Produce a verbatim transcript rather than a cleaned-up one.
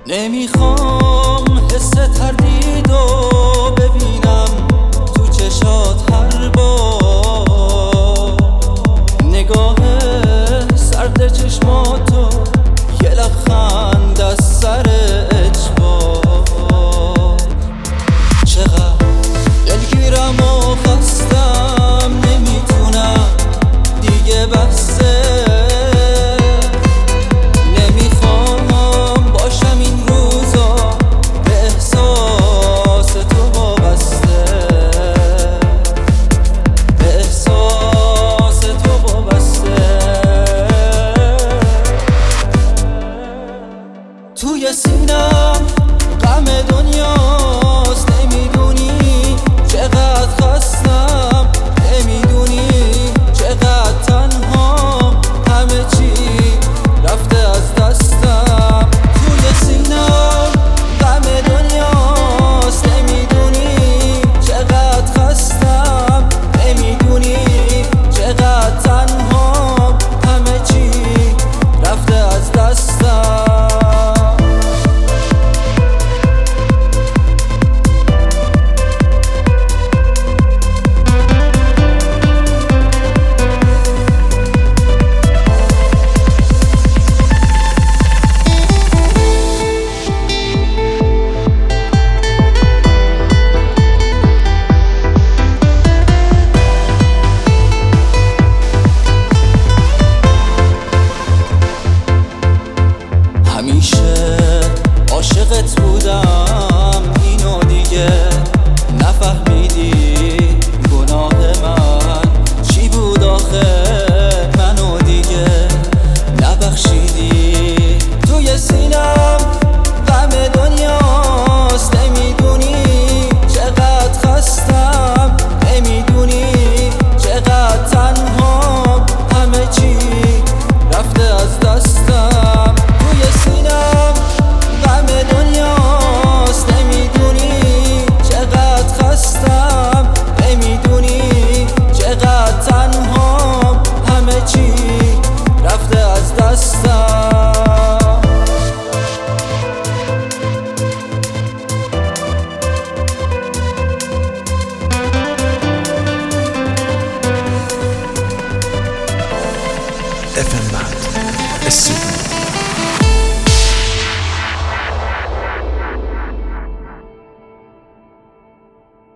نمیخوام حس تردیدو ببینم تو چشات هر بار، نگاه سرد چشماتو یه لبخند از سر اجبار. چقدر دلگیرم و خستم، نمیتونم دیگه بسه، نمیخوام باشم این روزا به احساس تو وابسته، به احساس تو وابسته. توی سینم غم دنیاست، نمیدونی چقدر خستم، نمیدونی چقدر تنها، همه چی رفته از دستم. توی سینم غم دنیاست، نمیدونی چقدر خستم، نمیدونی چقدر تنها، همه چی رفته از دستم. همیشه عاشقت بودم، اینو دیگه نفهمیدی گناه من چی بود آخه، منو دیگه نبخشیدی. توی سینم غم دنیاست، نمیدونی چقدر خستم، نمیدونی چقدر تنها، همه چی رفته از دستم. توی سینم غم دنیاست، نمیدونی چقدر خستم، نمیدونی چقدر تنها، همه چی رفته از دستم. اف ام بند استودیو